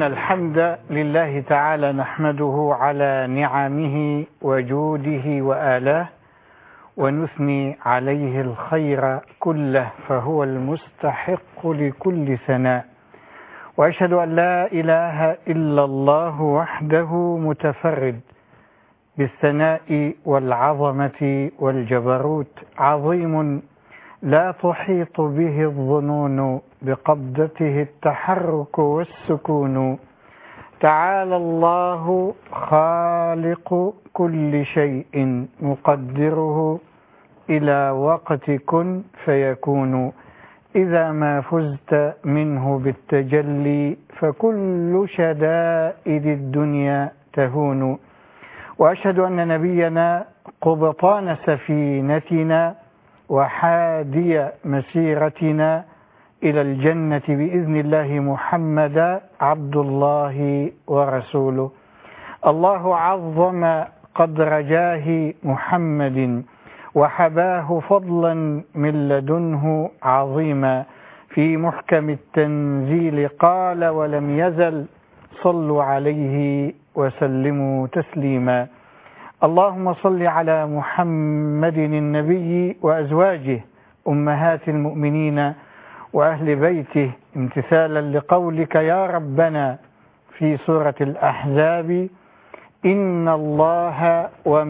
إن الحمد لله تعالى نحمده على نعمه وجوده وآلاه، ونثني عليه الخير كله، فهو المستحق لكل ثناء. وأشهد أن لا إله إلا الله وحده متفرد بالثناء والعظمة والجبروت، عظيم لا تحيط به الظنون، بقبضته التحرك والسكون. تعالى الله خالق كل شيء، مقدره إلى وقت كن فيكون. إذا ما فزت منه بالتجلي، فكل شدائد الدنيا تهون. وأشهد أن نبينا قبطان سفينتنا وحادي مسيرتنا إلى الجنة بإذن الله محمد عبد الله ورسوله. الله عظم قدر جاه محمد، وحباه فضلا من لدنه عظيما. في محكم التنزيل قال: ولم يزل صلوا عليه وسلموا تسليما. اللهم صل على محمد النبي وأزواجه أمهات المؤمنين وأهل بيته، امتثالا لقولك يا ربنا في سورة الأحزاب: إن الله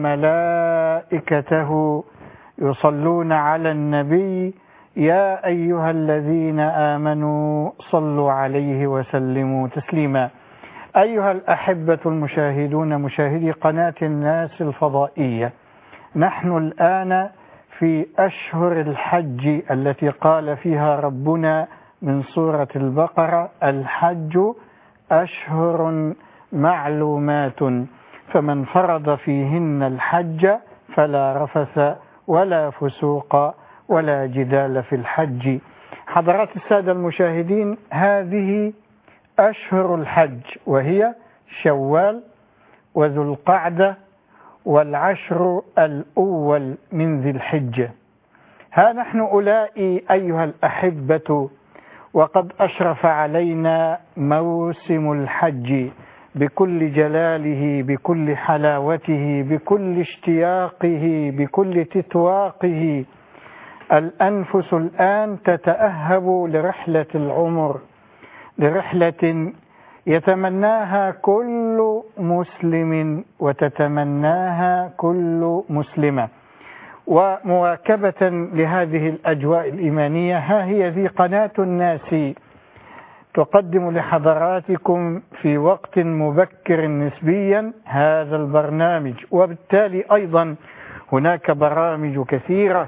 وملائكته يصلون على النبي يا أيها الذين آمنوا صلوا عليه وسلموا تسليما. أيها الأحبة المشاهدون، مشاهدي قناة الناس الفضائية، نحن الآن في أشهر الحج التي قال فيها ربنا من سورة البقرة: الحج أشهر معلومات، فمن فرض فيهن الحج فلا رفث ولا فسوق ولا جدال في الحج. حضرات السادة المشاهدين، هذه أشهر الحج، وهي شوال وذو القعدة والعشر الأول من ذي الحجة. ها نحن أولئي أيها الأحبة، وقد أشرف علينا موسم الحج بكل جلاله، بكل حلاوته، بكل اشتياقه، بكل تتواقه. الأنفس الآن تتأهب لرحلة العمر، لرحلة يتمناها كل مسلم وتتمناها كل مسلمة. ومواكبة لهذه الأجواء الإيمانية، ها هي ذي قناة الناس تقدم لحضراتكم في وقت مبكر نسبيا هذا البرنامج، وبالتالي أيضا هناك برامج كثيرة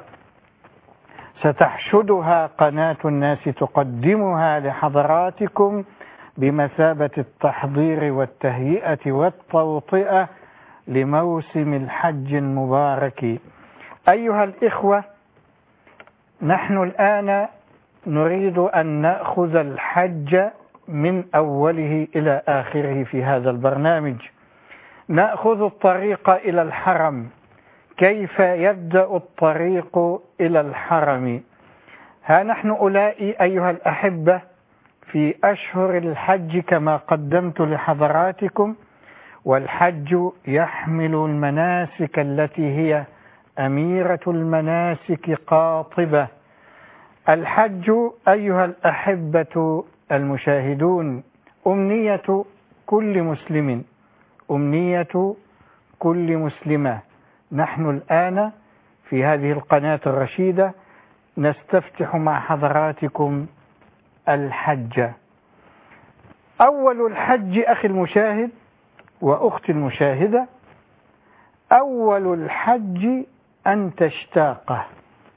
ستحشدها قناة الناس تقدمها لحضراتكم بمثابة التحضير والتهيئة والتوطئة لموسم الحج المبارك. أيها الإخوة، نحن الآن نريد أن نأخذ الحج من أوله إلى آخره في هذا البرنامج. نأخذ الطريق إلى الحرم، كيف يبدأ الطريق إلى الحرم. ها نحن أولئي أيها الأحبة في أشهر الحج كما قدمت لحضراتكم، والحج يحمل المناسك التي هي أميرة المناسك قاطبة. الحج أيها الأحبة المشاهدون أمنية كل مسلم، أمنية كل مسلمة. نحن الآن في هذه القناة الرشيدة نستفتح مع حضراتكم الحج. أول الحج أخي المشاهد وأختي المشاهدة، أول الحج أن تشتاقه.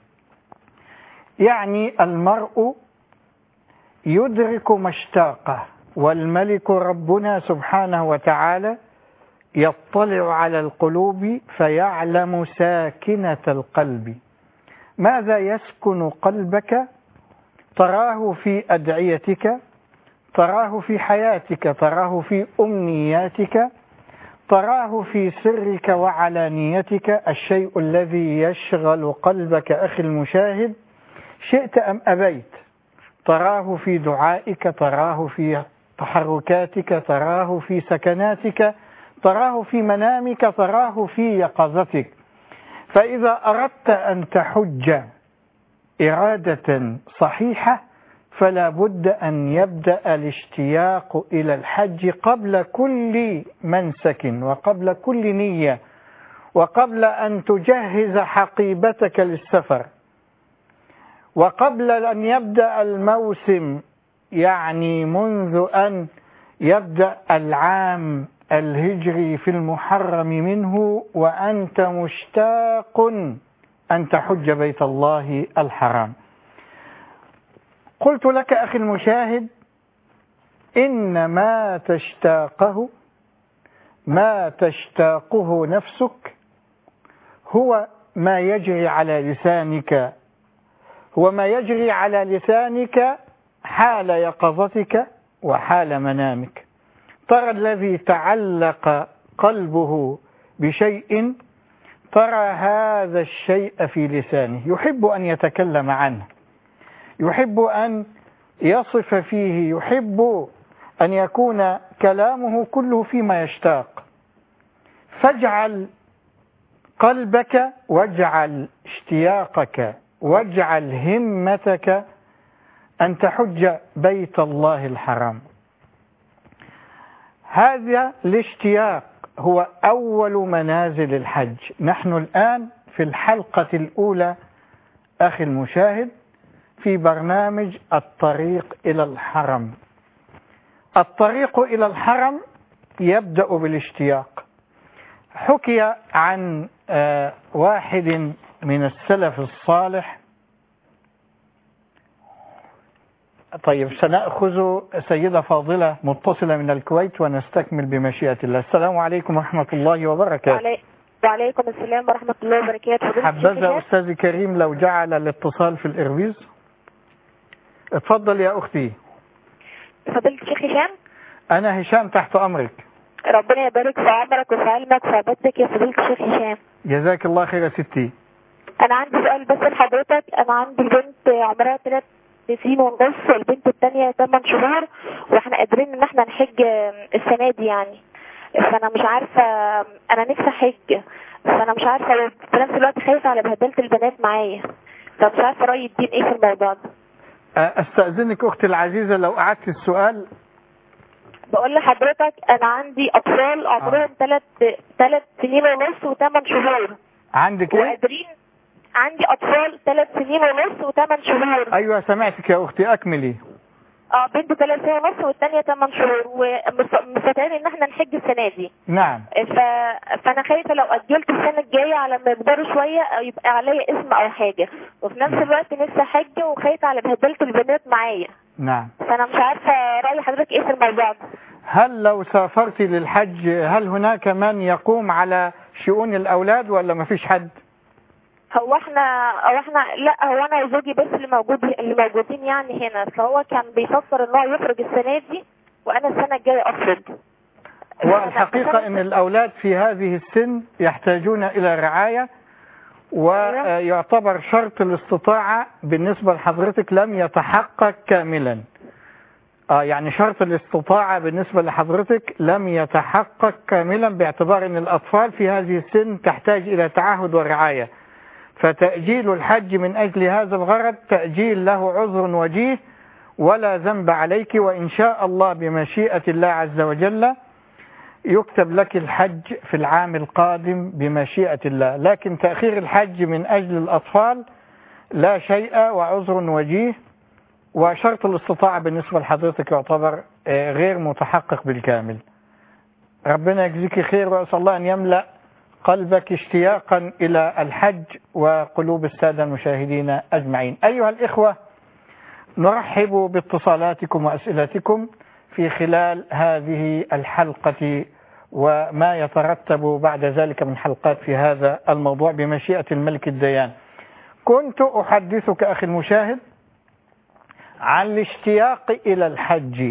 يعني المرء يدرك مشتاقه، والملك ربنا سبحانه وتعالى يطلع على القلوب فيعلم ساكنة القلب. ماذا يسكن قلبك؟ تراه في أدعيتك، تراه في حياتك، تراه في أمنياتك، تراه في سرك وعلانيتك. الشيء الذي يشغل قلبك أخي المشاهد، شئت أم أبيت، تراه في دعائك، تراه في تحركاتك، تراه في سكناتك، تراه في منامك، تراه في يقظتك. فإذا أردت أن تحج إرادة صحيحة فلا بد أن يبدأ الاشتياق إلى الحج قبل كل منسك وقبل كل نية، وقبل أن تجهز حقيبتك للسفر، وقبل أن يبدأ الموسم، يعني منذ أن يبدأ العام الهجري في المحرم منه وأنت مشتاق أن تحج بيت الله الحرام. قلت لك أخي المشاهد إن ما تشتاقه نفسك هو ما يجري على لسانك، هو ما يجري على لسانك حال يقظتك وحال منامك. ترى الذي تعلق قلبه بشيء، ترى هذا الشيء في لسانه، يحب أن يتكلم عنه، يحب أن يصف فيه، يحب أن يكون كلامه كله فيما يشتاق. فاجعل قلبك واجعل اشتياقك واجعل همتك أن تحج بيت الله الحرام. هذا الاشتياق هو أول منازل الحج. نحن الآن في الحلقة الأولى أخي المشاهد في برنامج الطريق إلى الحرم. الطريق إلى الحرم يبدأ بالاشتياق. حكي عن واحد من السلف الصالح. طيب سنأخذ سيدة فاضلة متصلة من الكويت ونستكمل بمشيئة الله. السلام عليكم ورحمة الله وبركاته. وعليكم السلام ورحمة الله وبركاته. حبذا أستاذي كريم لو جعل الاتصال في الإربيز. اتفضل يا أختي. فضيلة الشيخ هشام. أنا هشام تحت أمرك. ربنا يبارك في عمرك وفي علمك وفي عبادتك يا فضيلة الشيخ هشام. جزاك الله خير يا ستي. أنا عندي سؤال بس لحضرتك. أنا عندي بنت عمرها 3 سنين ونص والبنت الثانية 8 شهور، واحنا قادرين ان احنا نحج السنة دي يعني. فانا مش عارفة، انا نفسي احج، فانا مش عارفة، في نفس الوقت خايفة على بهدلة البنات معايا، فمش عارفة رأي الدين ايه في الموضوع ده. استأذنك اختي العزيزة لو قعدت السؤال. بقول لحضرتك انا عندي اطفال عمرهم 3 سنين ونص و8 شهور. عندك ايه؟ وقادرين. عندي اطفال 3 سنين ونص و8 شهور. ايوه سمعتك يا اختي، اكملي. بنت 3 سنين ونص والثانيه 8 شهور، ومستعدين ان احنا نحج السنه دي. نعم. فانا خايفه لو اجلت السنه الجايه على ما يكبروا شويه يبقى عليا اسم او حاجه، وفي نفس الوقت نفسي حج وخايفه على بهدله البنات معايا. نعم. فانا مش عارفه راي حضرتك ايه في الموضوع ده. هل لو سافرتي للحج هل هناك من يقوم على شؤون الاولاد ولا ما فيش حد؟ هو احنا لا، هو انا وزوجي بس اللي موجودين يعني هنا، فهو كان بيفكر ان هو يخرج السنه دي وانا السنه الجايه اخرج. والحقيقه ان الاولاد في هذه السن يحتاجون الى رعايه، ويعتبر شرط الاستطاعه بالنسبه لحضرتك لم يتحقق كاملا. يعني شرط الاستطاعه بالنسبه لحضرتك لم يتحقق كاملا، باعتبار ان الاطفال في هذه السن تحتاج الى تعهد ورعايه. فتأجيل الحج من أجل هذا الغرض تأجيل له عذر وجيه ولا ذنب عليك، وإن شاء الله بمشيئة الله عز وجل يكتب لك الحج في العام القادم بمشيئة الله. لكن تأخير الحج من أجل الأطفال لا شيء وعذر وجيه، وشرط الاستطاعة بالنسبة لحضرتك يعتبر غير متحقق بالكامل. ربنا يجزيك خير، وأسأل الله أن يملأ قلبك اشتياقا إلى الحج وقلوب السادة المشاهدين أجمعين. أيها الإخوة، نرحب باتصالاتكم وأسئلتكم في خلال هذه الحلقة وما يترتب بعد ذلك من حلقات في هذا الموضوع بمشيئة الملك الديان. كنت أحدثك أخي المشاهد عن الاشتياق إلى الحج.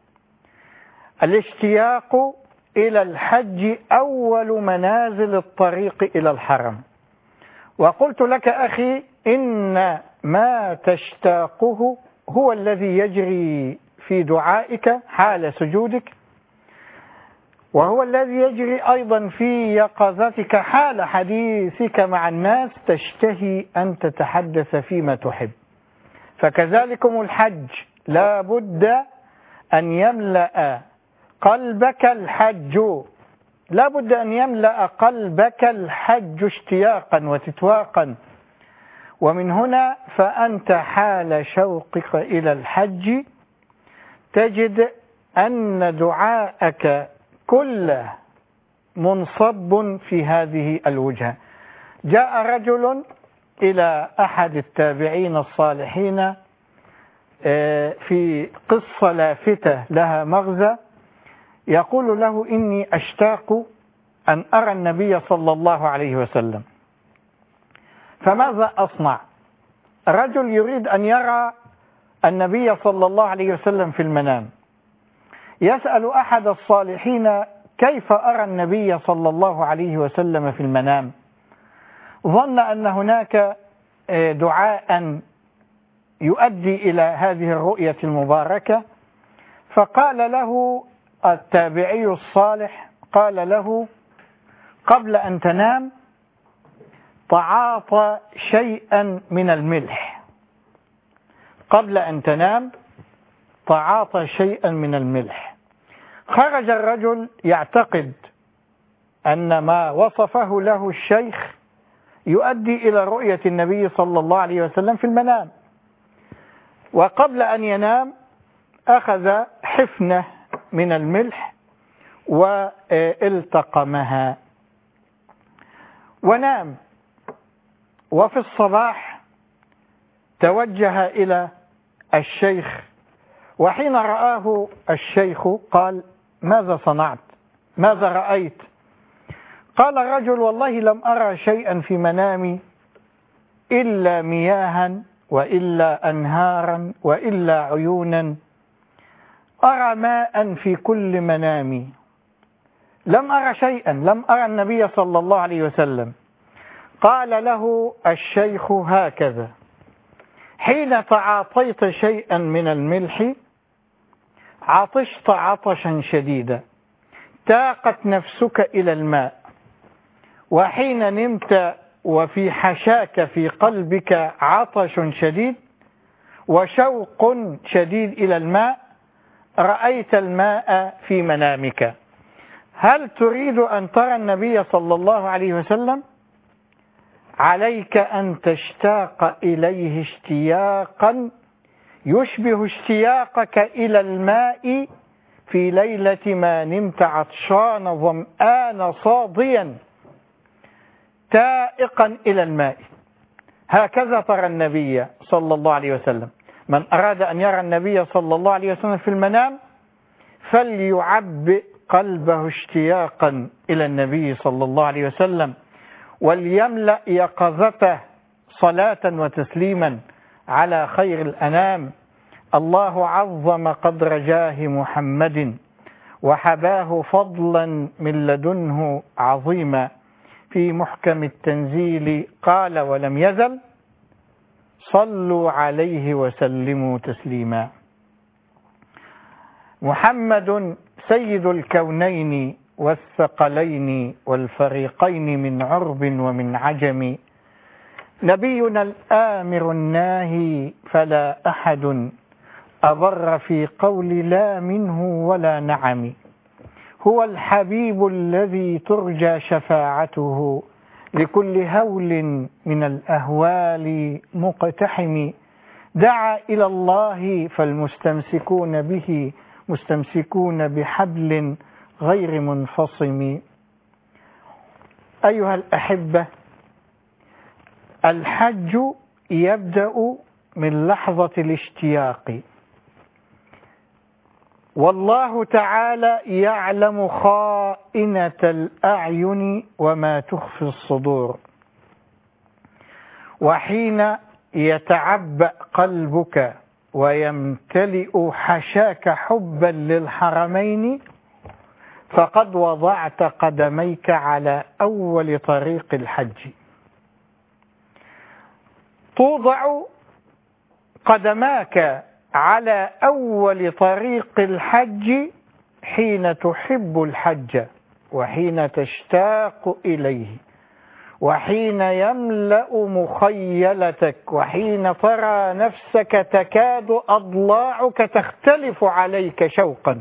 الاشتياق إلى الحج أول منازل الطريق إلى الحرم. وقلت لك أخي إن ما تشتاقه هو الذي يجري في دعائك حال سجودك، وهو الذي يجري أيضا في يقظتك حال حديثك مع الناس، تشتهي أن تتحدث فيما تحب. فكذلكم الحج لا بد أن يملأ قلبك الحج، لا بد أن يملأ قلبك الحج اشتياقا وتتواقا. ومن هنا فأنت حال شوقك إلى الحج تجد أن دعاءك كله منصب في هذه الوجهة. جاء رجل إلى أحد التابعين الصالحين في قصة لافتة لها مغزى، يقول له: إني أشتاق أن أرى النبي صلى الله عليه وسلم، فماذا أصنع؟ رجل يريد أن يرى النبي صلى الله عليه وسلم في المنام، يسأل أحد الصالحين: كيف أرى النبي صلى الله عليه وسلم في المنام؟ ظن أن هناك دعاء يؤدي إلى هذه الرؤية المباركة، فقال له التابعي الصالح، قال له: قبل أن تنام تعاطى شيئا من الملح، قبل أن تنام تعاطى شيئا من الملح. خرج الرجل يعتقد أن ما وصفه له الشيخ يؤدي إلى رؤية النبي صلى الله عليه وسلم في المنام، وقبل أن ينام أخذ حفنة من الملح والتقمها ونام. وفي الصباح توجه إلى الشيخ، وحين رآه الشيخ قال: ماذا صنعت؟ ماذا رأيت؟ قال الرجل: والله لم أرى شيئا في منامي إلا مياها وإلا أنهارا وإلا عيونا، أرى ماء في كل منامي، لم أرى شيئا، لم أرى النبي صلى الله عليه وسلم. قال له الشيخ: هكذا حين تعاطيت شيئا من الملح عطشت عطشا شديدا، تاقت نفسك إلى الماء، وحين نمت وفي حشاك في قلبك عطش شديد وشوق شديد إلى الماء، رأيت الماء في منامك. هل تريد أن ترى النبي صلى الله عليه وسلم؟ عليك أن تشتاق إليه اشتياقا يشبه اشتياقك إلى الماء في ليلة ما نمت عطشان ظمآن صاديا تائقا إلى الماء. هكذا ترى النبي صلى الله عليه وسلم. من أراد أن يرى النبي صلى الله عليه وسلم في المنام فليعبئ قلبه اشتياقا إلى النبي صلى الله عليه وسلم، وليملأ يقظته صلاة وتسليما على خير الأنام. الله عظم قدر جاه محمد وحباه فضلا من لدنه عظيما، في محكم التنزيل قال: ولم يزل صلوا عليه وسلموا تسليما. محمد سيد الكونين والثقلين والفريقين من عرب ومن عجم، نبينا الآمر الناهي فلا أحد أبر في قول لا منه ولا نعم، هو الحبيب الذي ترجى شفاعته لكل هول من الأهوال مقتحم، دعا إلى الله فالمستمسكون به مستمسكون بحبل غير منفصم. أيها الأحبة، الحج يبدأ من لحظة الاشتياق، والله تعالى يعلم خائنة الأعين وما تخفي الصدور، وحين يتعبأ قلبك ويمتلئ حشاك حبا للحرمين فقد وضعت قدميك على أول طريق الحج. توضع قدماك على أول طريق الحج حين تحب الحج وحين تشتاق إليه وحين يملأ مخيلتك وحين ترى نفسك تكاد أضلاعك تختلف عليك شوقا.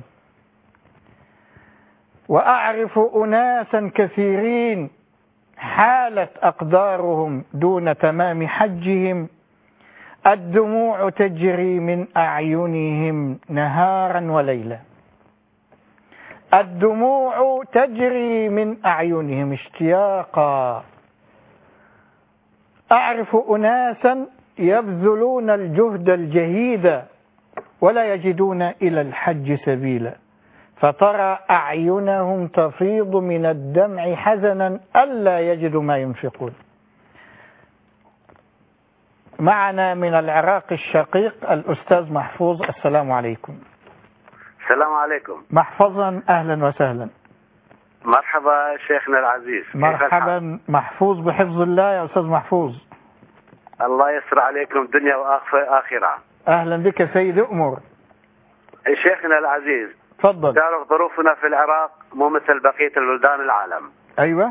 وأعرف أناسا كثيرين حالت أقدارهم دون تمام حجهم، الدموع تجري من أعينهم نهارا وليلا، الدموع تجري من أعينهم اشتياقا. أعرف أناسا يبذلون الجهد الجهيد ولا يجدون إلى الحج سبيلا، فترى أعينهم تفيض من الدمع حزنا ألا يجدوا ما ينفقون. معنا من العراق الشقيق الأستاذ محفوظ. السلام عليكم. السلام عليكم. محفظا أهلا وسهلا. مرحبا شيخنا العزيز. مرحبا محفوظ بحفظ الله يا أستاذ محفوظ. الله يسر عليكم دنيا وآخرة. أهلا بك سيدي أمور. شيخنا العزيز تفضل. تعرف ظروفنا في العراق مو مثل بقية البلدان العالم. أيوة.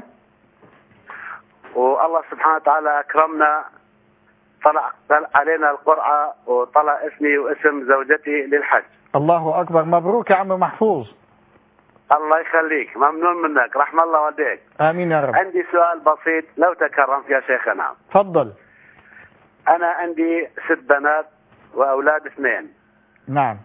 والله سبحانه وتعالى أكرمنا، طلع علينا القرعة وطلع اسمي واسم زوجتي للحج. الله أكبر، مبروك يا عم محفوظ. الله يخليك، ممنون منك، رحم الله والديك. آمين يا رب. عندي سؤال بسيط لو تكرمت يا شيخنا. تفضل. أنا عندي 6 بنات وأولاد 2. نعم.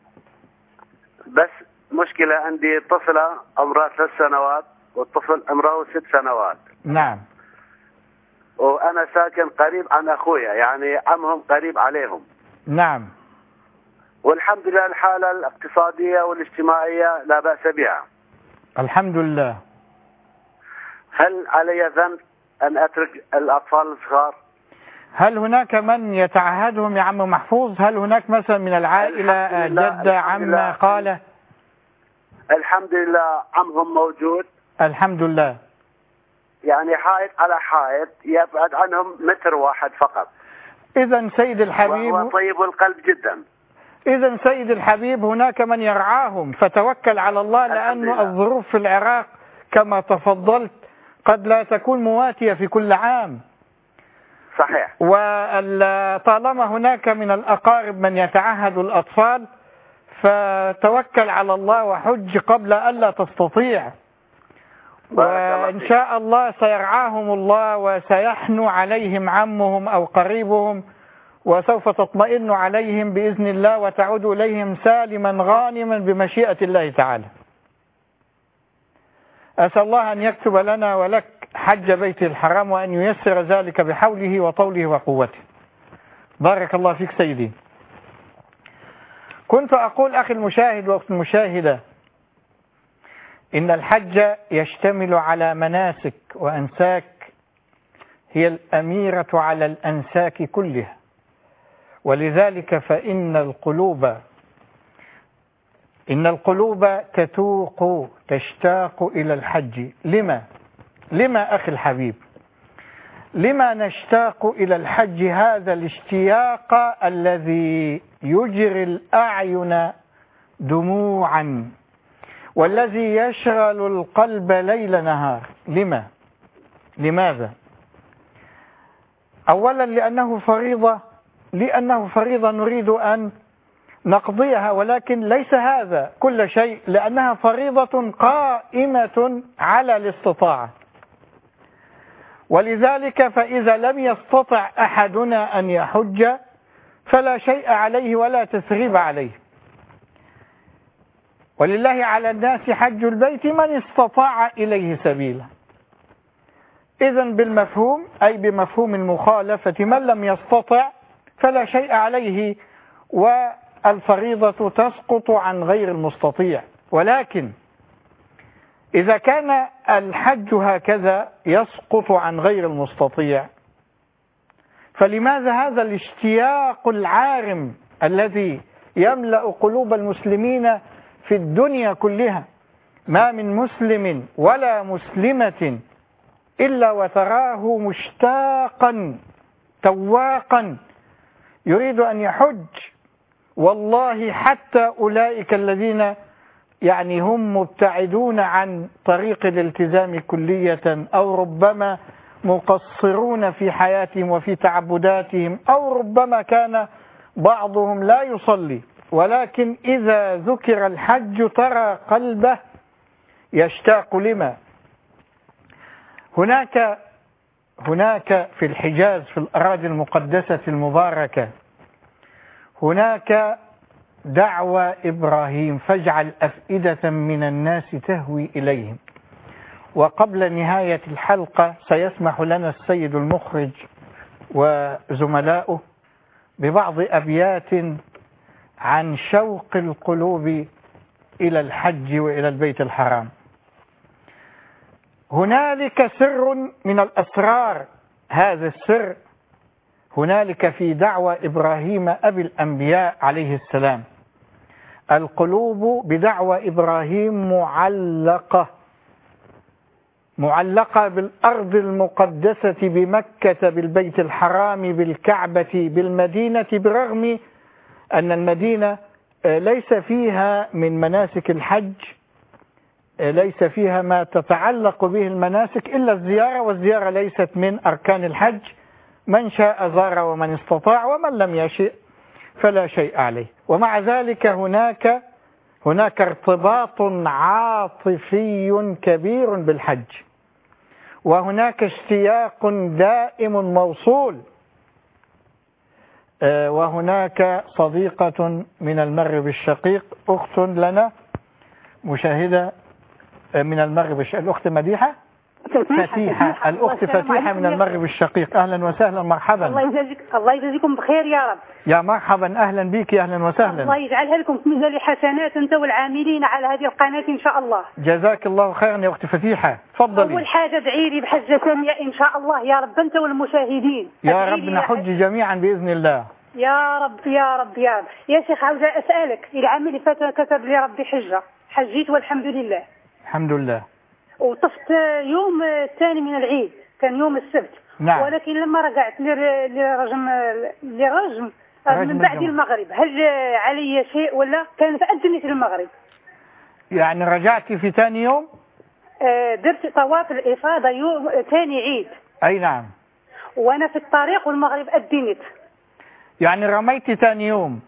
بس مشكلة عندي طفلة عمرها 3 سنوات والطفل عمره 6 سنوات. نعم. وأنا ساكن قريب عن أخويا، يعني عمهم قريب عليهم. نعم. والحمد لله الحالة الاقتصادية والاجتماعية لا بأس بها. الحمد لله. هل علي ذنب أن أترك الأطفال الصغار؟ هل هناك من يتعهدهم يا عم محفوظ؟ هل هناك مثلا من العائلة جدة عمة خالة؟ الحمد لله عمهم موجود. الحمد لله. يعني حائط على حائط يبعد عنهم 1 متر فقط. إذا سيد الحبيب، وهو طيب القلب جدا. إذا سيد الحبيب هناك من يرعاهم، فتوكل على الله، لأن الظروف في العراق كما تفضلت قد لا تكون مواتية في كل عام. صحيح. وطالما هناك من الأقارب من يتعهد الأطفال فتوكل على الله وحج قبل ألا تستطيع، وإن شاء الله سيرعاهم الله وسيحنو عليهم عمهم أو قريبهم، وسوف تطمئن عليهم بإذن الله وتعود إليهم سالما غانما بمشيئة الله تعالى. أسأل الله أن يكتب لنا ولك حج بيته الحرام وأن ييسر ذلك بحوله وطوله وقوته. بارك الله فيك سيدي. كنت أقول أخي المشاهد وأختي المشاهدة إن الحج يشتمل على مناسك وأنساك هي الأميرة على الأنساك كلها، ولذلك فإن القلوب تتوق تشتاق إلى الحج. لما أخي الحبيب؟ لما نشتاق إلى الحج هذا الاشتياق الذي يجري الأعين دموعا والذي يشغل القلب ليل نهار؟ لماذا؟ أولا لأنه فريضة نريد أن نقضيها، ولكن ليس هذا كل شيء، لأنها فريضة قائمة على الاستطاعة. ولذلك فإذا لم يستطع أحدنا أن يحج فلا شيء عليه ولا تثريب عليه. ولله على الناس حج البيت من استطاع إليه سبيلا. إذن بالمفهوم أي بمفهوم المخالفة من لم يستطع فلا شيء عليه والفريضة تسقط عن غير المستطيع. ولكن إذا كان الحج هكذا يسقط عن غير المستطيع فلماذا هذا الاشتياق العارم الذي يملأ قلوب المسلمين في الدنيا كلها؟ ما من مسلم ولا مسلمة إلا وتراه مشتاقا تواقا يريد أن يحج، والله حتى أولئك الذين يعني هم مبتعدون عن طريق الالتزام كلية، أو ربما مقصرون في حياتهم وفي تعبداتهم، أو ربما كان بعضهم لا يصلي، ولكن إذا ذكر الحج ترى قلبه يشتاق لما هناك في الحجاز، في الأراضي المقدسة المباركة، هناك دعوة إبراهيم فاجعل أفئدة من الناس تهوي إليهم. وقبل نهاية الحلقة سيسمح لنا السيد المخرج وزملاؤه ببعض أبيات عن شوق القلوب إلى الحج وإلى البيت الحرام. هنالك سر من الأسرار، هذا السر هنالك في دعوة إبراهيم أبي الأنبياء عليه السلام. القلوب بدعوة إبراهيم معلقة بالأرض المقدسة، بمكة، بالبيت الحرام، بالكعبة، بالمدينة، برغم أن المدينة ليس فيها من مناسك الحج، ليس فيها ما تتعلق به المناسك إلا الزيارة، والزيارة ليست من أركان الحج. من شاء زار ومن استطاع، ومن لم يشئ فلا شيء عليه. ومع ذلك هناك ارتباط عاطفي كبير بالحج، وهناك اشتياق دائم موصول. وهناك صديقة من المغرب الشقيق، أخت لنا مشاهدة من المغرب الشقيق، الأخت مديحة فتيحة، الأخت فتيحة من المغرب الشقيق. أهلا وسهلا، مرحبا. الله يجزيكم بخير يا رب. يا مرحبا، أهلا بك، أهلا وسهلا. الله يجعلها لكم في ميزان الحسنات أنت والعاملين على هذه القناة إن شاء الله. جزاك الله خيرا يا أخت فتيحة، تفضلي. أول حاجة ادعي لي بحجكم يا إن شاء الله يا رب، أنت والمشاهدين. يا رب نحج جميعا بإذن الله. يا رب يا رب يا رب. يا شيخ عاوزة أسألك، العام اللي فات كتب لي ربي حجة، حجيت والحمد لله. الحمد لله. وطفت يوم الثاني من العيد، كان يوم السبت. نعم. ولكن لما رجعت لرجم من بعد المغرب، هل علي شيء ولا كانت أذنت المغرب؟ يعني رجعتي في ثاني يوم؟ درت طواف الإفاضة يوم ثاني عيد. أي نعم. وأنا في الطريق والمغرب أذنت. يعني رميتي ثاني يوم؟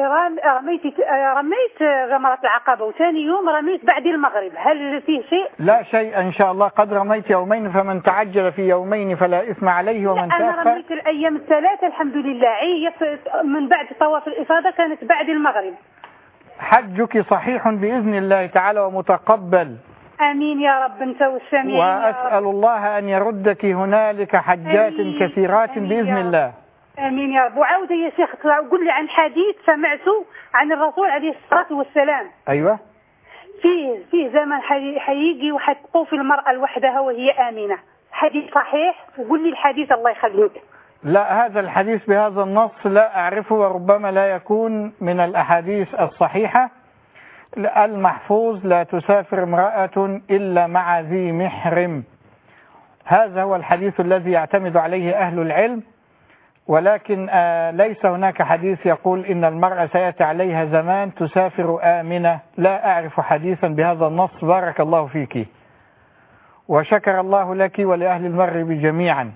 رميت جمرة العقبة، وثاني يوم رميت بعد المغرب، هل فيه شيء؟ لا شيء إن شاء الله، قد رميت يومين، فمن تعجل في يومين فلا إثم عليه ومن تأخر. أنا رميت الأيام الثلاثة الحمد لله، عيت من بعد طواف الإفاضة كانت بعد المغرب. حجك صحيح بإذن الله تعالى ومتقبل. آمين يا رب أنت والسامعين. وأسأل الله أن يردك هنالك حجات كثيرات بإذن الله. آمين يا رب. وعاودة يا شيخ قل لي عن حديث سمعته عن الرسول عليه الصلاة والسلام. أيوة. فيه زمن حيجي وحتقوف المرأة لوحدها وهي آمنة، حديث صحيح؟ وقل لي الحديث الله يخليك. لا، هذا الحديث بهذا النص لا أعرفه، وربما لا يكون من الأحاديث الصحيحة. المحفوظ لا تسافر امرأة إلا مع ذي محرم، هذا هو الحديث الذي يعتمد عليه أهل العلم. ولكن ليس هناك حديث يقول إن المرأة سيأتي عليها زمان تسافر آمنة، لا أعرف حديثا بهذا النص. بارك الله فيك وشكر الله لك ولأهل المغرب جميعا.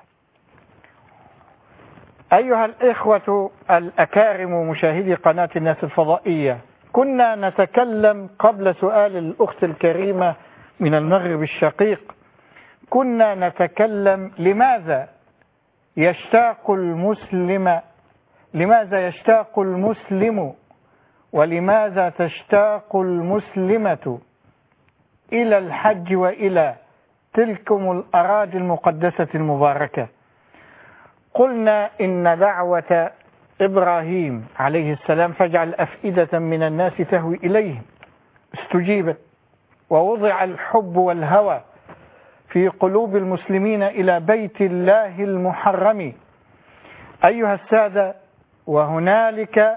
أيها الإخوة الأكارم مشاهدي قناة الناس الفضائية، كنا نتكلم قبل سؤال الأخت الكريمة من المغرب الشقيق، كنا نتكلم لماذا يشتاق المسلم ولماذا تشتاق المسلمة إلى الحج وإلى تلكم الأراضي المقدسة المباركة. قلنا إن دعوة إبراهيم عليه السلام فاجعل أفئدة من الناس تهوي إليهم استجيبت، ووضع الحب والهوى في قلوب المسلمين إلى بيت الله المحرم. أيها السادة، وهنالك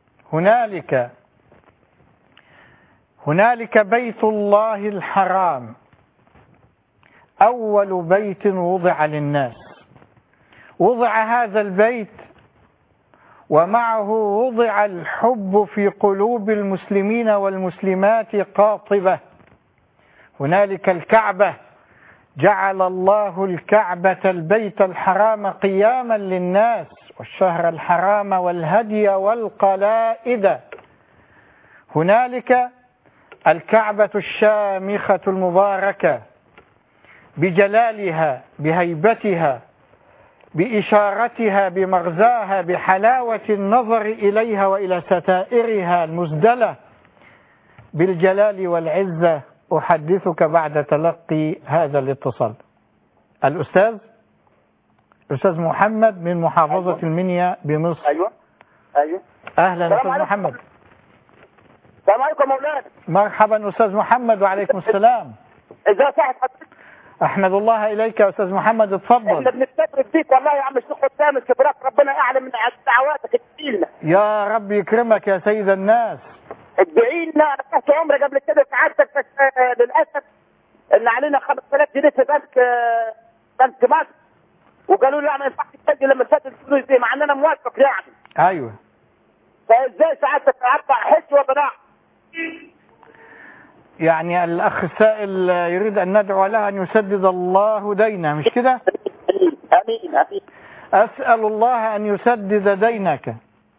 بيت الله الحرام أول بيت وضع للناس. وضع هذا البيت ومعه وضع الحب في قلوب المسلمين والمسلمات قاطبة. هنالك الكعبة، جعل الله الكعبة البيت الحرام قياما للناس، والشهر الحرام والهدي والقلائد. هنالك الكعبة الشامخة المباركة بجلالها، بهيبتها، بإشارتها، بمغزاها، بحلاوة النظر إليها وإلى ستائرها المسدلة بالجلال والعزة. أحدثك بعد تلقي هذا الاتصال. الأستاذ محمد من محافظة المنيا بمصر. أيوة. أهلا أستاذ محمد. السلام عليكم مولانا. مرحبا أستاذ محمد. وعليكم السلام. إذا صحت حضرتك. أحمد الله إليك يا أستاذ محمد، اتفضل. احنا بنستغرب فيك والله يا عم الشيخ حسام، استبراك ربنا أعلم من دعواتك، ادعي لنا. يا رب يكرمك يا سيد الناس. ادعي لنا. أنا تحت عمري قبل كده سعادتك، بس للأسف إن علينا 5000 جنيه في بنك مصر، وقالوا لي لا ما ينفعش تسجل لما تسجل الفلوس دي، مع إن أنا موافق يعني. أيوه. فإزاي سعادتك أرفع حج وبناء؟ يعني الأخ السائل يريد أن ندعو له أن يسدد الله دينه، مش كده؟ آمين. أسأل الله أن يسدد دينك.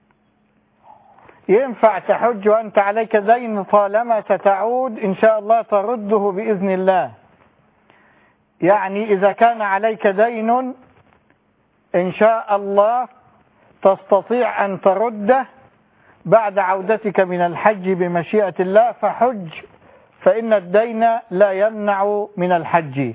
ينفع تحج وأنت عليك دين طالما ستعود إن شاء الله ترده بإذن الله. يعني إذا كان عليك دين إن شاء الله تستطيع أن ترده بعد عودتك من الحج بمشيئة الله، فحج، فإن الدين لا يمنع من الحج.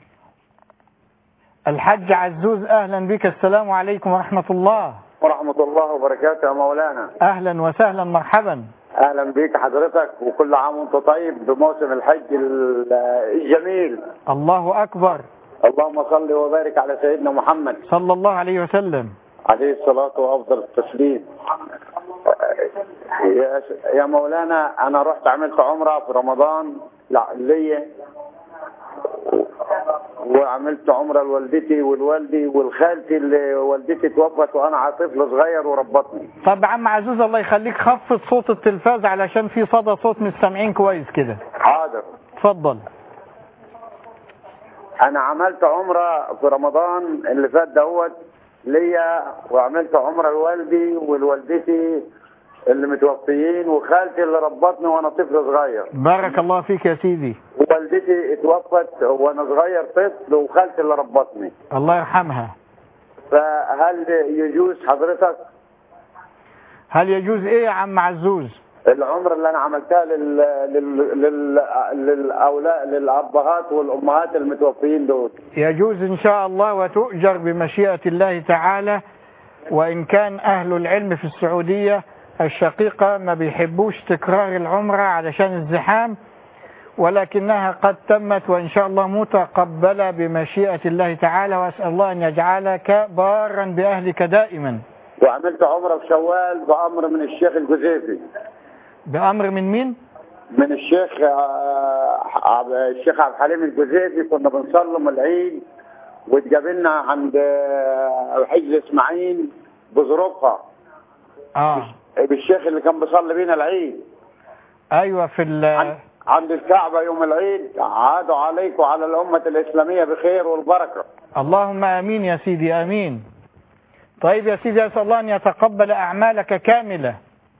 الحج عزوز، أهلا بك. السلام عليكم ورحمة الله. ورحمة الله وبركاته يا مولانا. أهلا وسهلا، مرحبا. أهلا بك حضرتك، وكل عام وانت طيب بموسم الحج الجميل. الله أكبر. اللهم صل وبارك على سيدنا محمد صلى الله عليه وسلم عليه الصلاة وأفضل التسليم. يا مولانا أنا رحت عملت عمرة في رمضان ليا، وعملت عمرة لوالدتي والوالدي والخالتي اللي والدتي توفت وأنا طفل صغير وربطني. طب عم عزوز الله يخليك خفض صوت التلفاز علشان في صدى صوت مش سامعين كويس كده. حاضر. اتفضل. أنا عملت عمرة في رمضان اللي فات دوت ليا، وعملت عمرة لوالدي والوالدتي اللي متوفيين، وخالتي اللي ربطني وانا طفل صغير. بارك الله فيك يا سيدي. والدتي اتوفت وانا صغير طفل، وخالتي اللي ربطني الله يرحمها. فهل يجوز حضرتك؟ هل يجوز ايه يا عم عزوز؟ العمرة اللي انا عملتها للابهات والامهات المتوفيين دول. يجوز ان شاء الله، وتؤجر بمشيئة الله تعالى. وان كان اهل العلم في السعودية الشقيقة ما بيحبوش تكرار العمرة علشان الزحام، ولكنها قد تمت وإن شاء الله متقبلة بمشيئة الله تعالى، وأسأل الله أن يجعلك بارا بأهلك دائما. وعملت عمرة في شوال بأمر من الشيخ الجزيفي. بأمر من مين؟ من الشيخ عبد الحليم الجزيفي. كنا بنصلم العيد واتقابلنا عند حجز اسماعيل بظروفها. بالشيخ اللي كان بيصلي بينا العيد. ايوه، في عند الكعبة يوم العيد. عادوا عليك وعلى الأمة الإسلامية بخير والبركة. اللهم آمين يا سيدي، آمين. طيب يا سيدي، أسأل الله أن يتقبل أعمالك كاملة.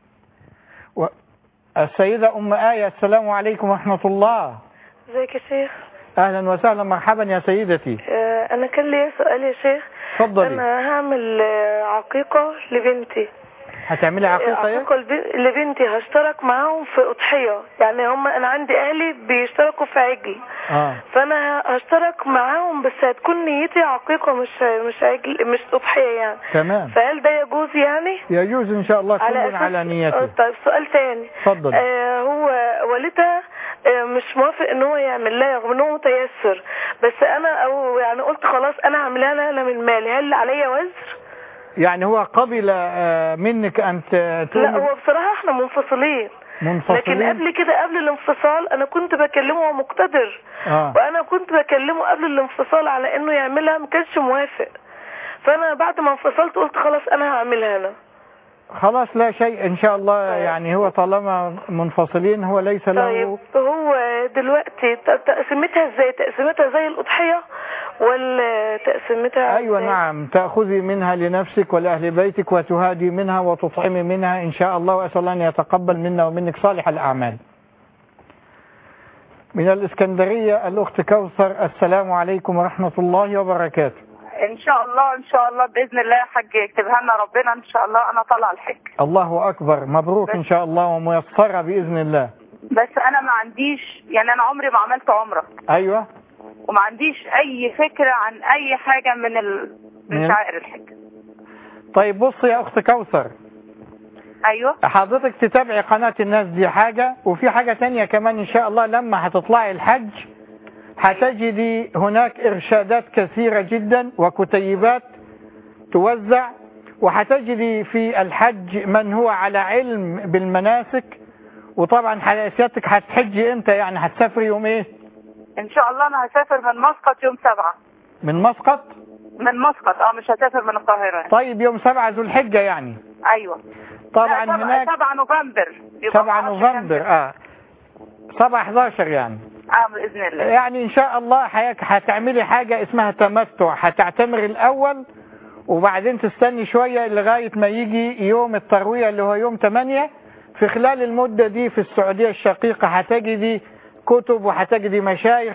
السيدة أم آية، السلام عليكم ورحمة الله. ازيك يا شيخ؟ أهلا وسهلا، مرحبا يا سيدتي. أنا كان لي سؤال يا شيخ. اتفضلي. أنا هعمل عقيقة لبنتي. هتعملي عقيقة لبنتي، هشترك معاهم في أضحية. يعني أنا عندي أهلي بيشتركوا في عجل. فأنا هشترك معاهم، بس هتكون نيتي عقيقة مش عجل، مش أضحية يعني. تمام. فهل ده يجوز يعني؟ يجوز إن شاء الله، كل على نيته. طيب سؤال تاني. اتفضل. هو والدها مش موافق ان هو يعمل لها رغم ان هو متيسر، بس انا يعني قلت خلاص انا هعملها لها انا من مالي. هل عليا وزر؟ يعني هو قبل منك أن لا، هو بصراحة احنا منفصلين. لكن قبل كده، قبل الانفصال انا كنت بكلمه وهو مقتدر. وانا كنت بكلمه قبل الانفصال على انه يعملها، ما كانش موافق. فانا بعد ما انفصلت قلت خلاص انا هعملها انا. خلاص لا شيء إن شاء الله. يعني هو طالما منفصلين هو ليس له. طيب هو دلوقتي تقسيمتها ازاي؟ تقسيمتها زي الأضحية ولا تقسيمتها أيوة ازاي؟ نعم، تأخذي منها لنفسك ولأهل بيتك وتهادي منها وتطعمي منها إن شاء الله، وأسأل الله أن يتقبل منا ومنك صالح الأعمال. من الإسكندرية الأخت كوثر، السلام عليكم ورحمة الله وبركاته. ان شاء الله ان شاء الله باذن الله يا حاج يكتبها لنا ربنا ان شاء الله. انا طالعه الحج. الله اكبر، مبروك ان شاء الله وميسره باذن الله. بس انا ما عنديش، يعني انا عمري ما عملت عمره. ايوه. وما عنديش اي فكره عن اي حاجه من شعائر الحج. طيب بصي يا اخت كوثر. ايوه. حضرتك تتابعي قناه الناس دي حاجه، وفي حاجه ثانيه كمان ان شاء الله لما هتطلعي الحج هتجدي هناك إرشادات كثيرة جدا وكتيبات توزع، وهتجدي في الحج من هو على علم بالمناسك. وطبعا سيادتك هتحجي امتى؟ يعني هتسافري يوم ايه؟ ان شاء الله انا هسافر من مسقط يوم 7. من مسقط؟ من مسقط مش هسافر من القاهرة. طيب يوم 7 ذو الحجة يعني. ايوه طبعا هناك 7 نوفمبر. 7 نوفمبر 7/11 يعني. بإذن الله. يعني إن شاء الله هتعملي حاجة اسمها تمتع، هتعتمري الأول وبعدين تستني شوية لغاية ما يجي يوم التروية اللي هو يوم 8. في خلال المدة دي في السعودية الشقيقة هتجدي كتب وهتجدي مشايخ،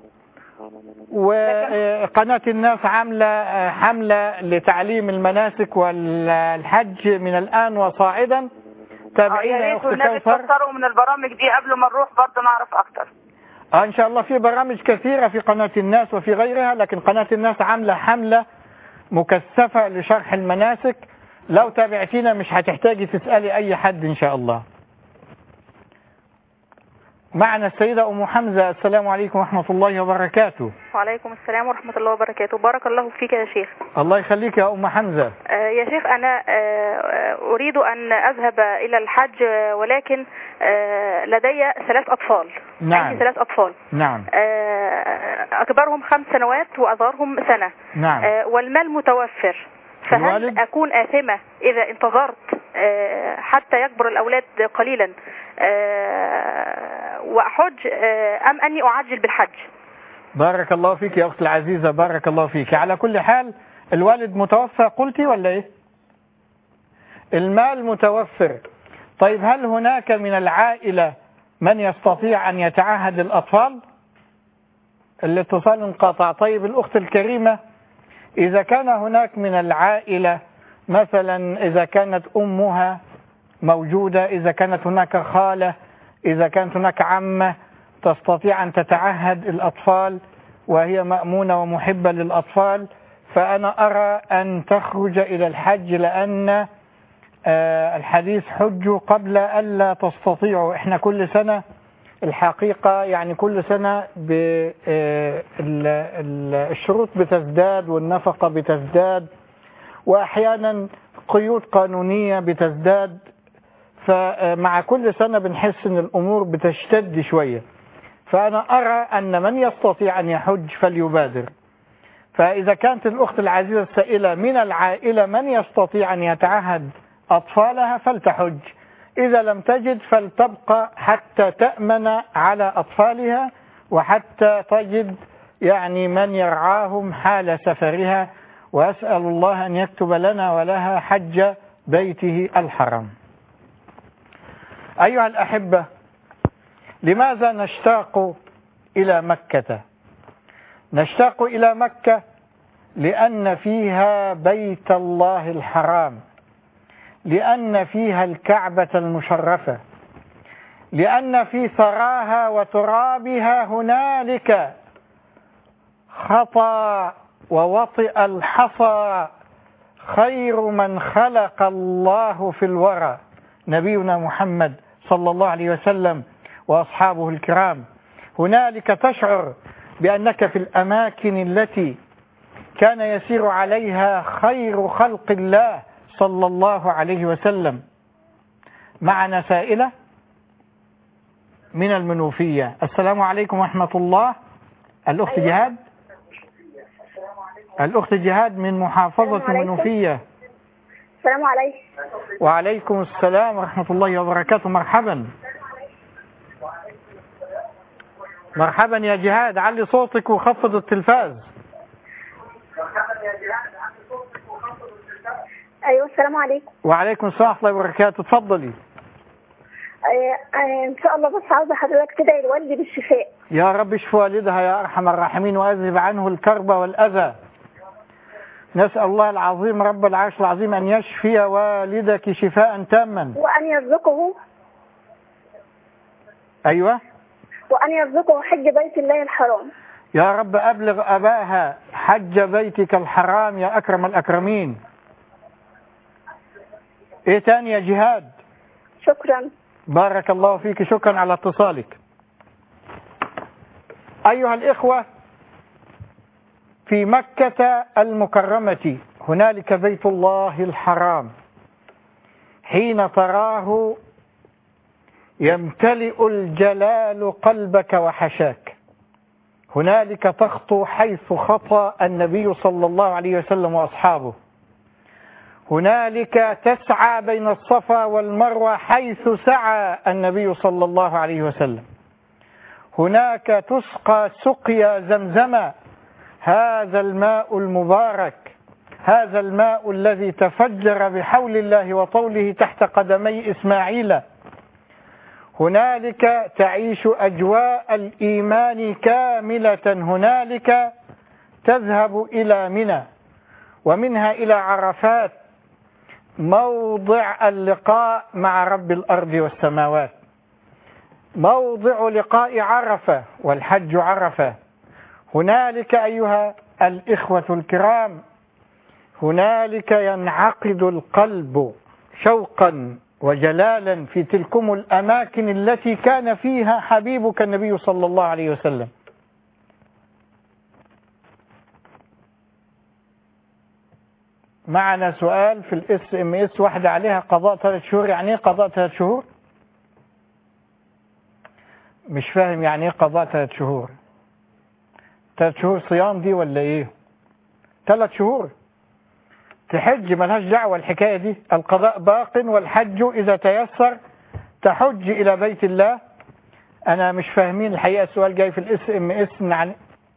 وقناة الناس عاملة حملة لتعليم المناسك والحج من الآن وصاعدا. تابعينا يا أخت كوثر. تكتروا من البرامج دي قبل ما نروح برضه نعرف أكتر. إن شاء الله في برامج كثيرة في قناة الناس وفي غيرها، لكن قناة الناس عاملة حملة مكثفة لشرح المناسك. لو تابعتينا مش هتحتاجي تسألي أي حد إن شاء الله. معنا السيدة أم حمزة، السلام عليكم ورحمة الله وبركاته. وعليكم السلام ورحمة الله وبركاته. بارك الله فيك يا شيخ. الله يخليك يا أم حمزة. يا شيخ أنا أريد أن أذهب إلى الحج، ولكن لدي 3 أطفال. نعم. عندي 3 أطفال. نعم. أكبرهم 5 سنوات وأصغرهم 1 سنة. نعم. والمال متوفر، فهل أكون آثمة إذا انتظرت حتى يكبر الأولاد قليلا وأحج، أم أني أعجل بالحج؟ بارك الله فيك يا أخت العزيزة، بارك الله فيك. على كل حال الوالد متوفى قلتي ولا إيه؟ المال متوفر. طيب هل هناك من العائلة من يستطيع أن يتعهد الأطفال؟ الاتصال انقطع. طيب الأخت الكريمة، إذا كان هناك من العائلة مثلا إذا كانت أمها موجودة، إذا كانت هناك خالة، إذا كانت هناك عمة تستطيع أن تتعهد الأطفال وهي مأمونة ومحبة للأطفال، فأنا أرى أن تخرج إلى الحج، لأن الحديث حجوا قبل ألا تستطيعوا. إحنا كل سنة الحقيقة يعني كل سنة الشروط بتزداد والنفقة بتزداد، وأحيانا قيود قانونية بتزداد، فمع كل سنة بنحس أن الأمور بتشتد شوية. فأنا أرى أن من يستطيع أن يحج فليبادر. فإذا كانت الأخت العزيزة السائلة من العائلة من يستطيع أن يتعهد أطفالها فلتحج، إذا لم تجد فلتبقى حتى تأمن على أطفالها وحتى تجد يعني من يرعاهم حال سفرها. وأسأل الله أن يكتب لنا ولها حج بيته الحرام. أيها الأحبة، لماذا نشتاق إلى مكة؟ نشتاق إلى مكة لأن فيها بيت الله الحرام، لأن فيها الكعبة المشرفة، لأن في ثراها وترابها هنالك خطى ووطئ الحصى خير من خلق الله في الورى، نبينا محمد صلى الله عليه وسلم وأصحابه الكرام. هنالك تشعر بأنك في الأماكن التي كان يسير عليها خير خلق الله صلى الله عليه وسلم. معنا سائلة من المنوفية، السلام عليكم ورحمة الله. الأخت جهاد، الأخت جهاد من محافظة المنوفية. السلام عليكم. وعليكم السلام ورحمة الله وبركاته. مرحبا مرحبا يا جهاد، علي صوتك وخفض التلفاز. ايوه السلام عليكم. وعليكم السلام ورحمة الله وبركاته، اتفضلي. ان شاء الله بس عاوزه حضرتك تدعي لوالدي بالشفاء. يا رب اشف والدها يا ارحم الراحمين واذهب عنه الكرب والاذى. نسأل الله العظيم رب العرش العظيم أن يشفي والدك شفاء تاما، وأن يرزقه أيوة وأن يرزقه حج بيت الله الحرام. يا رب أبلغ أباها حج بيتك الحرام يا أكرم الأكرمين. إيه تاني يا جهاد؟ شكرا. بارك الله فيك، شكرا على اتصالك. أيها الإخوة، في مكة المكرمة هنالك بيت الله الحرام، حين تراه يمتلئ الجلال قلبك وحشاك. هنالك تخطو حيث خطى النبي صلى الله عليه وسلم وأصحابه. هنالك تسعى بين الصفا والمروة حيث سعى النبي صلى الله عليه وسلم. هناك تسقى سقيا زمزم، هذا الماء المبارك، هذا الماء الذي تفجر بحول الله وطوله تحت قدمي إسماعيل. هنالك تعيش أجواء الإيمان كاملة. هنالك تذهب إلى منى ومنها إلى عرفات، موضع اللقاء مع رب الأرض والسماوات، موضع لقاء عرفة والحج عرفة. هنالك أيها الإخوة الكرام، هنالك ينعقد القلب شوقا وجلالا في تلكم الأماكن التي كان فيها حبيبك النبي صلى الله عليه وسلم. معنا سؤال في الSMS، واحدة عليها قضاء 3 شهور. يعني ايه قضاء 3 شهور؟ مش فاهم يعني ايه قضاء 3 شهور. 3 شهور صيام دي ولا ايه؟ 3 شهور تحج، ملهاش دعوة الحكاية دي. القضاء باق والحج إذا تيسر تحج إلى بيت الله. أنا مش فاهمين الحقيقة. السؤال جاي في الSMS عن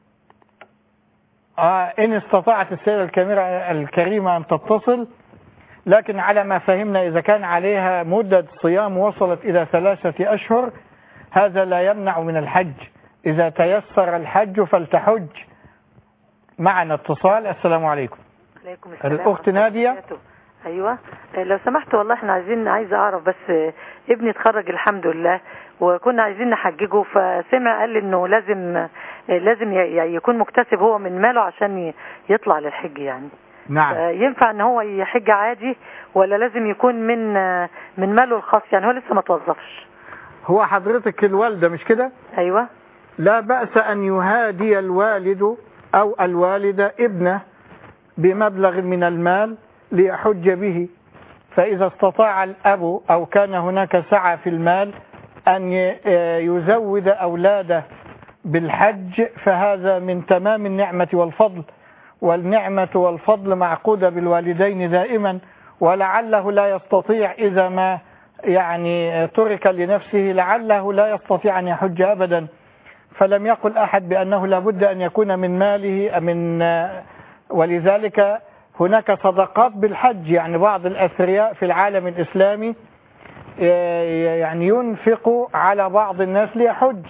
إن استطاعت السيدة الكريمة أن تتصل، لكن على ما فهمنا إذا كان عليها مدة صيام وصلت إلى 3 أشهر هذا لا يمنع من الحج. إذا تيسر الحج فلتحج. معنا اتصال. السلام عليكم. عليكم السلام. الأخت نادية. أيوة لو سمحت، والله احنا عايزة أعرف بس، ابني اتخرج الحمد لله وكنا عايزين نحججه، فسمع قال انه لازم يكون مكتسب هو من ماله عشان يطلع للحج يعني. نعم. ينفع ان هو يحج عادي ولا لازم يكون من ماله الخاص؟ يعني هو لسه ما توظفش. هو حضرتك الوالدة مش كده؟ ايوه. لا بأس ان يهادي الوالد او الوالدة ابنه بمبلغ من المال ليحج به، فإذا استطاع الأب أو كان هناك سعة في المال أن يزود أولاده بالحج فهذا من تمام النعمة والفضل، والنعمة والفضل معقودة بالوالدين دائما. ولعله لا يستطيع إذا ما يعني ترك لنفسه، لعله لا يستطيع أن يحج أبدا. فلم يقل أحد بأنه لابد أن يكون من ماله ولذلك هناك صدقات بالحج. يعني بعض الأثرياء في العالم الإسلامي يعني ينفق على بعض الناس ليحج،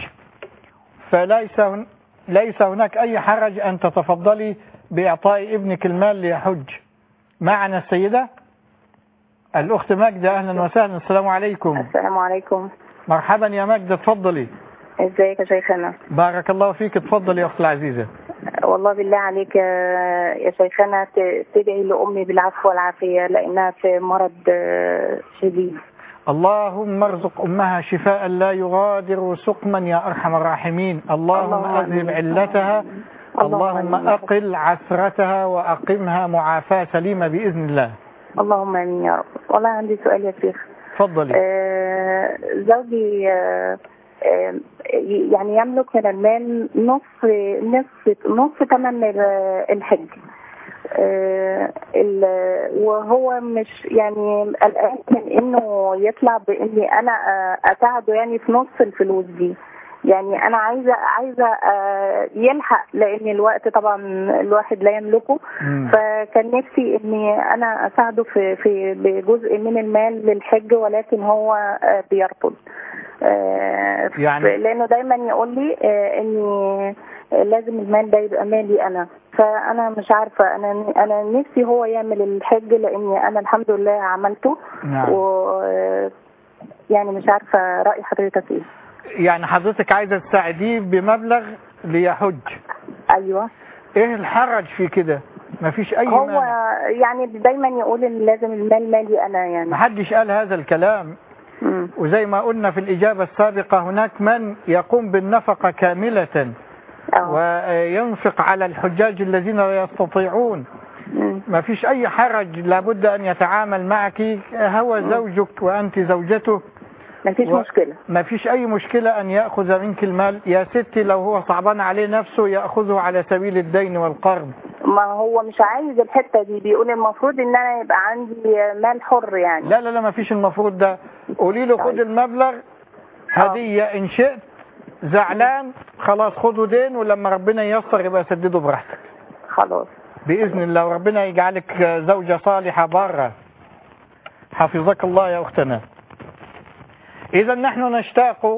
فليس هناك أي حرج أن تتفضلي بإعطاء ابنك المال ليحج. معنا السيدة الأخت ماجدة. أهلا وسهلا. السلام عليكم. السلام عليكم. مرحبا يا ماجدة، تفضلي. ازيك يا شيخنا؟ بارك الله فيك. تفضلي يا أخت العزيزة. والله بالله عليك يا شيخنا تدعي لأمي بالعفو والعافية لأنها في مرض شديد. اللهم ارزق أمها شفاء لا يغادر سقما يا أرحم الراحمين. اللهم أذهب علتها، اللهم أقل عثرتها وأقمها معافاة سليمة بإذن الله. اللهم آمين يا رب. والله عندي سؤال يا شيخ. تفضلي. زوجي يعني يملك من المال نصف ثمن الحج، وهو مش يعني قلقان من انه يطلع باني انا اساعده يعني في نص الفلوس دي. يعني انا عايزه يلحق، لان الوقت طبعا الواحد لا يملكه. فكان نفسي اني انا اساعده في بجزء من المال للحج، ولكن هو بيرفض. يعني لانه دايما يقول لي اني لازم المال ده يبقى مالي انا. فانا مش عارفه، انا نفسي هو يعمل الحج، لاني انا الحمد لله عملته. نعم. يعني مش عارفه راي حضرتك ايه. يعني حضرتك عايزه تساعديه بمبلغ ليحج؟ ايوه. ايه الحرج في كده؟ مفيش اي هو مانع. يعني دايما يقول ان لازم المال مالي انا. يعني محدش قال هذا الكلام. وزي ما قلنا في الإجابة السابقة، هناك من يقوم بالنفقة كاملة وينفق على الحجاج الذين لا يستطيعون. ما فيش أي حرج، لابد أن يتعامل معك، هو زوجك وأنت زوجته. ما فيش مشكلة. ما فيش أي مشكلة أن يأخذ منك المال يا ستي. لو هو صعبان عليه نفسه يأخذه على سبيل الدين والقرض. ما هو مش عايز الحتة دي، بيقول المفروض ان انا يبقى عندي مال حر يعني. لا لا لا، ما فيش المفروض ده. قولي له خد المبلغ هدية إن شئت، زعلان خلاص خده دين، ولما ربنا ييسر يبقى سدده براحتك. خلاص بإذن الله، وربنا يجعلك زوجة صالحة بارة. حفظك الله يا أختنا. إذا نحن نشتاق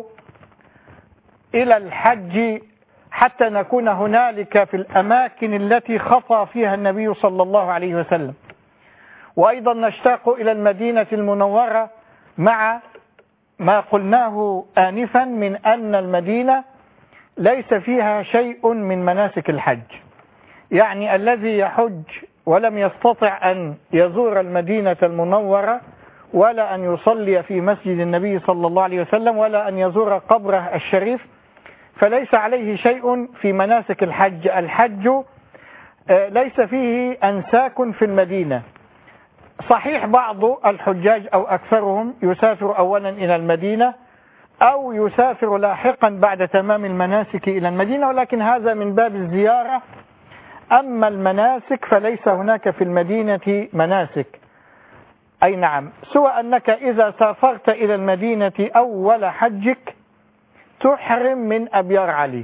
إلى الحج حتى نكون هنالك في الأماكن التي خطى فيها النبي صلى الله عليه وسلم، وأيضا نشتاق إلى المدينة المنورة، مع ما قلناه آنفا من أن المدينة ليس فيها شيء من مناسك الحج. يعني الذي يحج ولم يستطع أن يزور المدينة المنورة، ولا أن يصلي في مسجد النبي صلى الله عليه وسلم، ولا أن يزور قبره الشريف، فليس عليه شيء في مناسك الحج. الحج ليس فيه أنساك في المدينة. صحيح بعض الحجاج أو أكثرهم يسافر أولا إلى المدينة، أو يسافر لاحقا بعد تمام المناسك إلى المدينة، ولكن هذا من باب الزيارة. أما المناسك فليس هناك في المدينة مناسك. أي نعم، سوى أنك إذا سافرت إلى المدينة أول حجك تحرم من أبيار علي.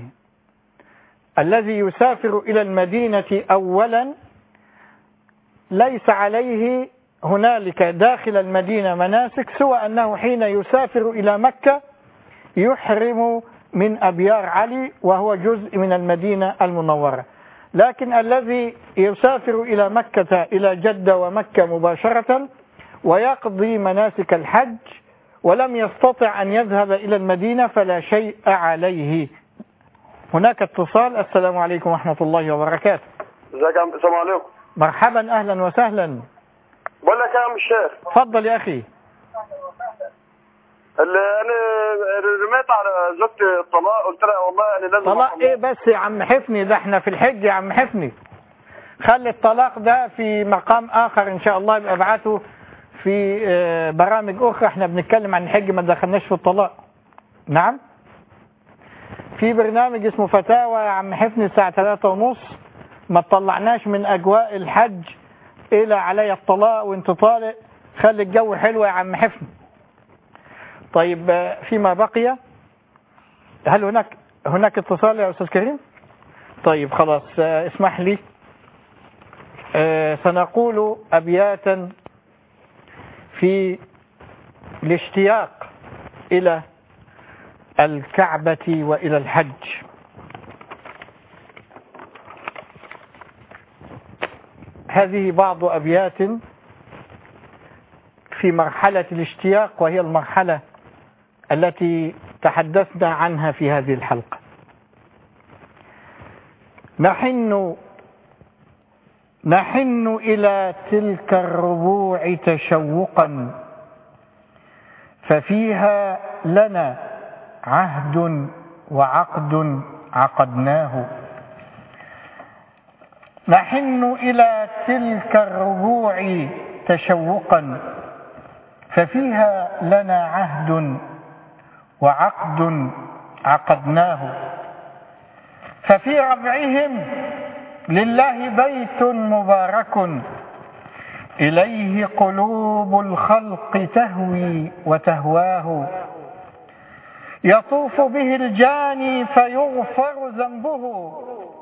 الذي يسافر إلى المدينة أولا ليس عليه هنالك داخل المدينة مناسك، سوى أنه حين يسافر إلى مكة يحرم من أبيار علي، وهو جزء من المدينة المنورة. لكن الذي يسافر إلى مكة، إلى جدة ومكة مباشرة، ويقضي مناسك الحج ولم يستطع أن يذهب إلى المدينة فلا شيء عليه. هناك اتصال. السلام عليكم ورحمة الله وبركاته. ازيك يا عم؟ السلام عليكم. مرحبا، أهلا وسهلا. بقول لك يا عم الشيخ. اتفضل يا أخي. انا رميت على زوجتي الطلاق، قلت لها والله انا لازم طلاق ايه بس يا عم حفني؟ ده احنا في الحج يا عم حفني. خلي الطلاق ده في مقام آخر إن شاء الله، يبقى ابعته في برامج أخرى. احنا بنتكلم عن الحج، ما دخلناش في الطلاق. نعم، في برنامج اسمه فتاوى يا عم حفني الساعة 3:30. ما طلعناش من أجواء الحج إلى علي الطلاق وانت طالق. خلي الجو حلو يا عم حفني. طيب، فيما بقي، هل هناك اتصال يا أستاذ كريم؟ طيب خلاص، اسمح لي. سنقول أبياتا في الاشتياق إلى الكعبة وإلى الحج. هذه بعض أبيات في مرحلة الاشتياق، وهي المرحلة التي تحدثنا عنها في هذه الحلقة. نحن إلى تلك الربوع تشوقا، ففيها لنا عهد وعقد عقدناه. نحن إلى تلك الربوع تشوقا، ففيها لنا عهد وعقد عقدناه. ففي ربعهم لله بيت مبارك إليه قلوب الخلق تهوي وتهواه، يطوف به الجاني فيغفر ذنبه،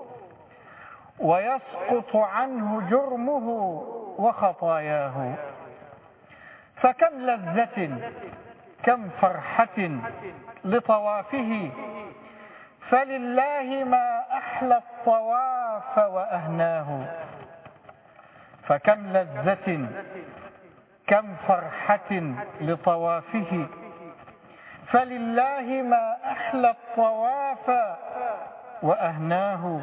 ويسقط عنه جرمه وخطاياه. فكم لذة كم فرحة لطوافه، فلله ما أحلى الطواف وأهناه. فكم لذة كم فرحة لطوافه، فلله ما أحلى الطواف وأهناه.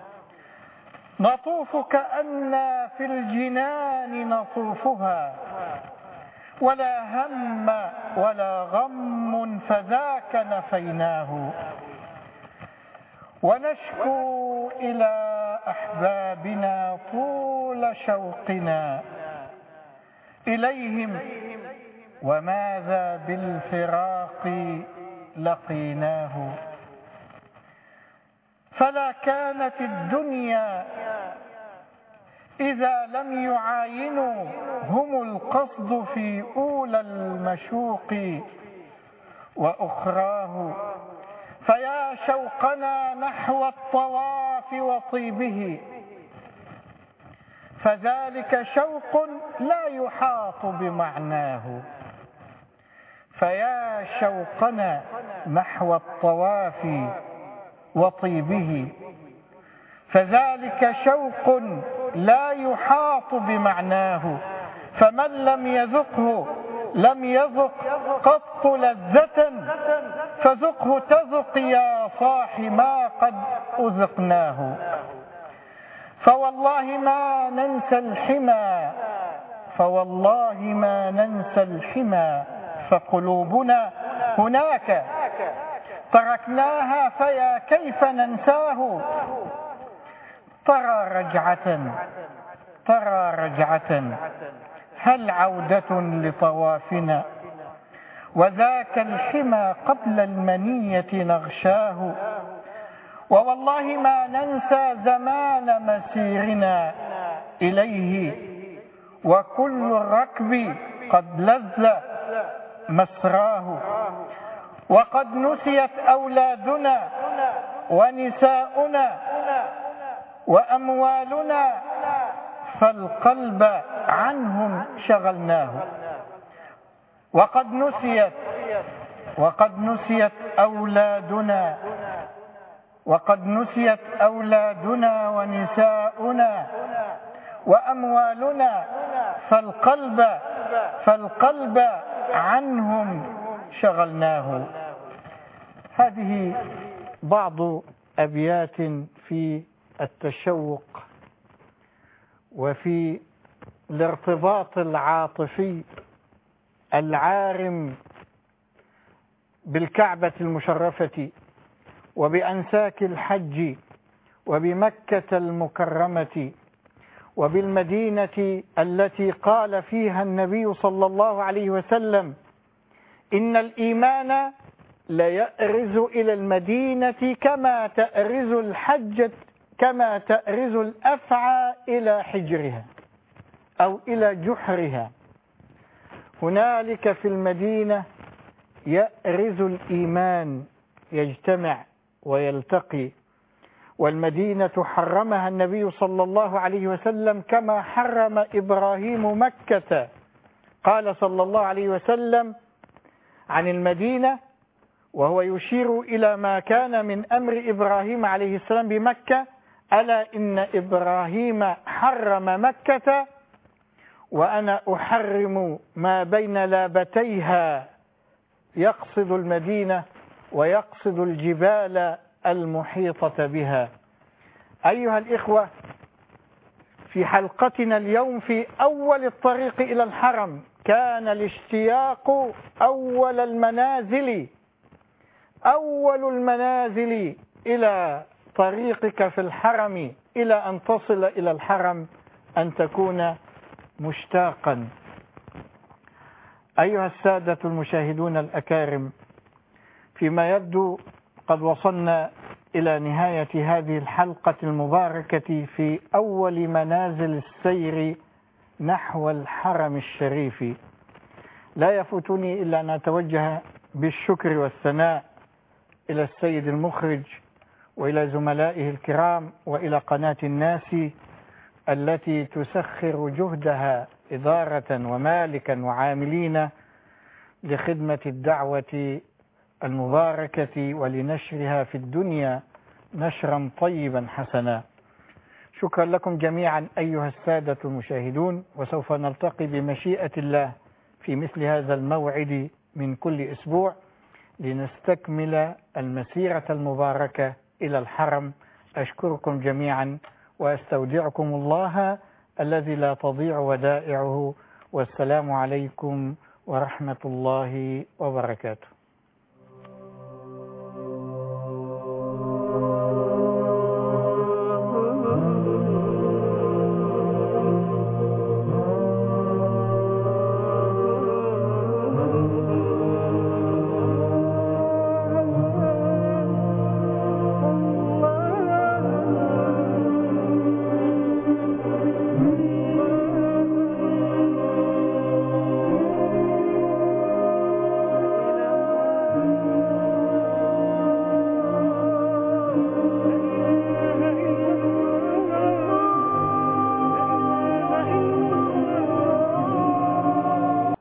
نطوف كأننا في الجنان نطوفها، ولا هم ولا غم فذاك نفيناه. ونشكو إلى أحبابنا طول شوقنا إليهم، وماذا بالفراق لقيناه. فلا كانت الدنيا إذا لم يعاينوا هم القصد في أولى المشوق وأخراه. فيا شوقنا نحو الطواف وطيبه، فذلك شوق لا يحاط بمعناه. فيا شوقنا نحو الطواف وطيبه، فذلك شوق لا يحاط بمعناه. فمن لم يذقه لم يذق قط لذة، فذقه تذق يا صاح ما قد أذقناه. فوالله ما ننسى الحمى، فوالله ما ننسى الحمى، فقلوبنا هناك تركناها، فيا كيف ننساه. ترى رجعة هل عودة لطوافنا، وذاك الحمى قبل المنية نغشاه. ووالله ما ننسى زمان مسيرنا إليه، وكل الركب قد لذ مسراه. وقد نسيت أولادنا ونساؤنا وأموالنا، فالقلب عنهم شغلناه. وقد نسيت أولادنا ونساؤنا وأموالنا، فالقلب عنهم شغلناه. هذه بعض أبيات في التشوق وفي الارتباط العاطفي العارم بالكعبة المشرفة وبأنساك الحج وبمكة المكرمة وبالمدينة التي قال فيها النبي صلى الله عليه وسلم: إن الإيمان ليأرز إلى المدينة كما تأرز الأفعى إلى حجرها أو إلى جحرها. هنالك في المدينة يأرز الإيمان، يجتمع ويلتقي. والمدينة حرمها النبي صلى الله عليه وسلم كما حرم إبراهيم مكة. قال صلى الله عليه وسلم عن المدينة وهو يشير إلى ما كان من أمر إبراهيم عليه السلام بمكة: ألا إن إبراهيم حرم مكة وأنا أحرم ما بين لابتيها، يقصد المدينة ويقصد الجبال المحيطة بها. أيها الإخوة، في حلقتنا اليوم في أول الطريق إلى الحرم كان الاشتياق أول المنازل إلى طريقك في الحرم، إلى أن تصل إلى الحرم أن تكون مشتاقا. أيها السادة المشاهدون الأكارم، فيما يبدو قد وصلنا إلى نهاية هذه الحلقة المباركة في أول منازل السير نحو الحرم الشريف. لا يفوتني إلا أن أتوجه بالشكر والثناء إلى السيد المخرج وإلى زملائه الكرام وإلى قناة الناس التي تسخر جهدها إدارة ومالكا وعاملين لخدمة الدعوة المباركة ولنشرها في الدنيا نشرا طيبا حسنا. شكرا لكم جميعا أيها السادة المشاهدون، وسوف نلتقي بمشيئة الله في مثل هذا الموعد من كل أسبوع لنستكمل المسيرة المباركة إلى الحرم. أشكركم جميعا وأستودعكم الله الذي لا تضيع ودائعه، والسلام عليكم ورحمة الله وبركاته.